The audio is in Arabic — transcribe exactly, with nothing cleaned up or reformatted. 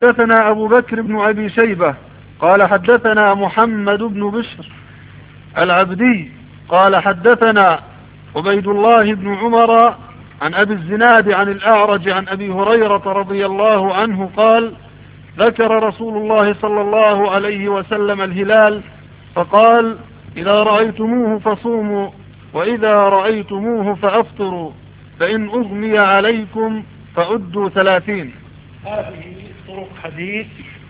حدثنا أبو بكر بن أبي شيبة قال حدثنا محمد بن بشر العبدي قال حدثنا عبيد الله بن عمر عن أبي الزناد عن الأعرج عن أبي هريرة رضي الله عنه قال ذكر رسول الله صلى الله عليه وسلم الهلال فقال إذا رأيتموه فصوموا وإذا رأيتموه فأفطروا فإن أغمي عليكم فعدوا ثلاثين. هذه طرق حديث